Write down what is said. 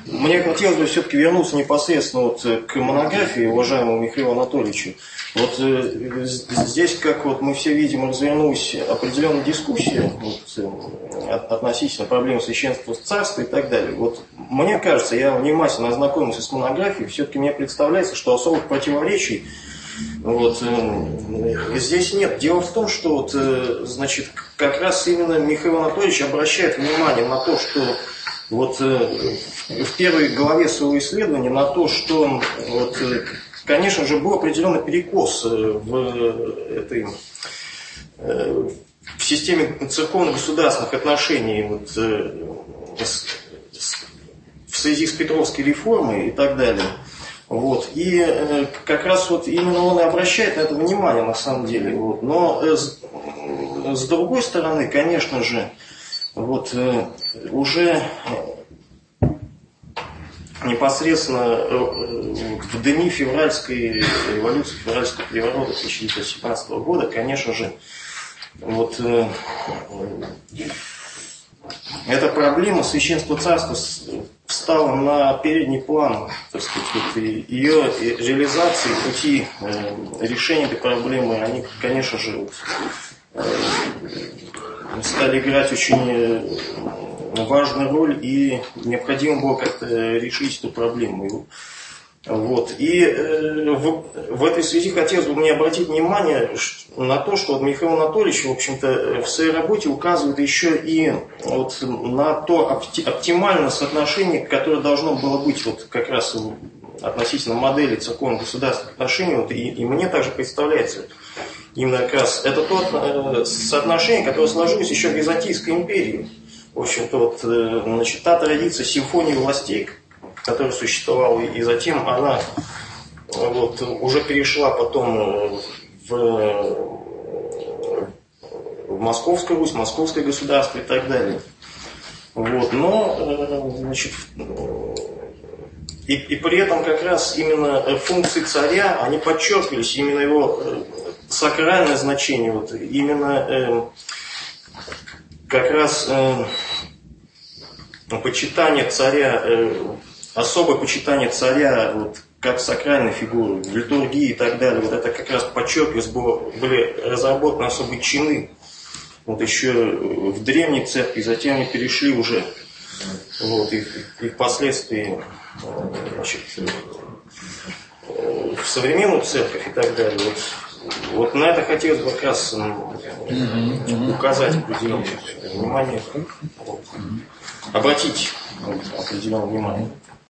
Мне хотелось бы все-таки вернуться непосредственно вот к монографии уважаемого Михаила Анатольевича. Вот здесь, как вот мы все видим, развернулась определенная дискуссия относительно проблем священства царства и так далее. Вот мне кажется, я внимательно ознакомился с монографией, все-таки мне представляется, что особых противоречий здесь нет. Дело в том, что значит, как раз именно Михаил Анатольевич обращает внимание на то, что в первой главе своего исследования на то, что конечно же, был определенный перекос в системе церковно-государственных отношений в связи с Петровской реформой и так далее. И как раз именно он и обращает на это внимание на самом деле. Но с другой стороны, конечно же, уже непосредственно в дни февральской революции, февральского переворота 1917 года, конечно же, эта проблема священства царства встала на передний план, так сказать, ее реализации, пути решения этой проблемы, они, конечно же, стали играть очень важную роль, и необходимо было как-то решить эту проблему. И в этой связи хотелось бы мне обратить внимание на то, что Михаил Анатольевич, в общем-то, в своей работе указывает еще и на то оптимальное соотношение, которое должно было быть как раз относительно модели церковно-государственных отношений. И мне также представляется именно как раз это то соотношение, которое сложилось еще в Византийской империи. В общем-то, значит, та традиция симфонии властей, которая существовала, и затем она уже перешла потом в Московскую Русь, Московское государство и так далее. Но, значит, и при этом как раз именно функции царя, они подчеркивались, именно его сакральное значение, именно как раз почитание царя, особое почитание царя как сакральной фигуры, в литургии и так далее. Это как раз подчеркивалось, были разработаны особые чины еще в древней церкви, затем они перешли уже и впоследствии в современную церковь и так далее. На это хотелось бы как раз указать определенное внимание, обратить определенное внимание.